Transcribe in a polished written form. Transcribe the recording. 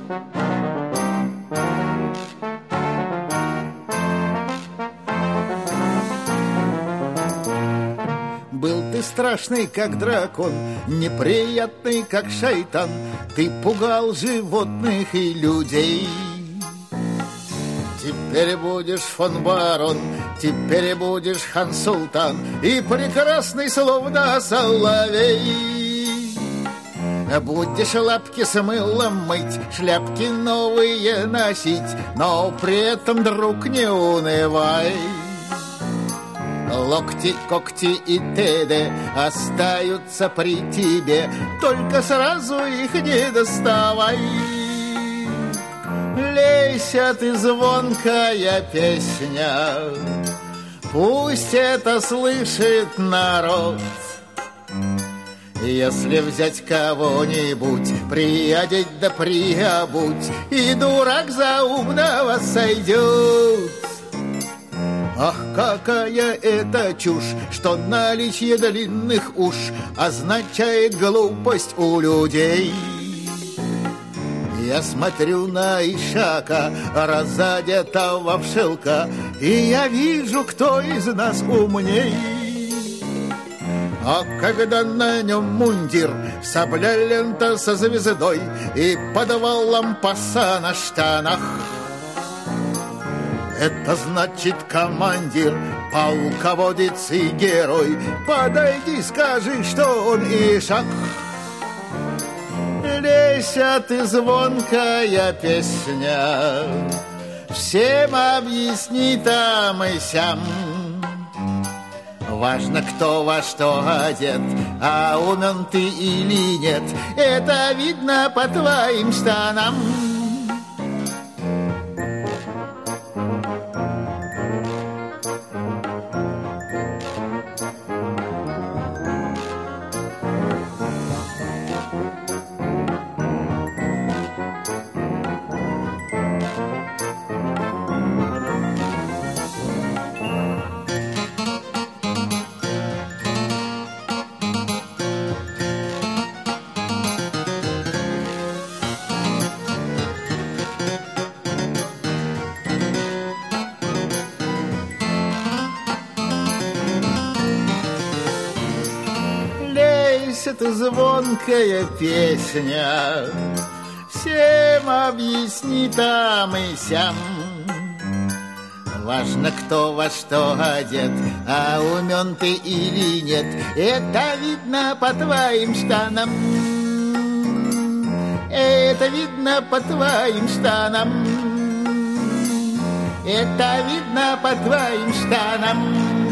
Был ты страшный, как дракон, неприятный, как шайтан. Ты пугал животных и людей. Теперь будешь фон Барон, теперь будешь хан Султан, и прекрасный, словно соловей. Будешь лапки с мылом мыть, шляпки новые носить, но при этом, друг, не унывай. Локти, когти и т.д. остаются при тебе, только сразу их не доставай. Лейся ты, звонкая песня, пусть это слышит народ. Если взять кого-нибудь, приодеть да приобуть, и дурак за умного сойдет. Ах, какая это чушь, что наличие длинных уш означает глупость у людей. Я смотрю на Ишака, разодетого в шелка, и я вижу, кто из нас умней. А когда на нем мундир, сабля лента со звездой и подвал лампаса на штанах, это значит командир, полководец и герой. Подойди, скажи, что он Ишак. Лейся ты, звонкая песня, всем объясни там и сям. Важно, кто во что одет, а умен ты или нет, это видно по твоим штанам. Это звонкая песня, всем объясни там и сям. Важно, кто во что одет, а умен ты или нет, это видно по твоим штанам. Это видно по твоим штанам. Это видно по твоим штанам.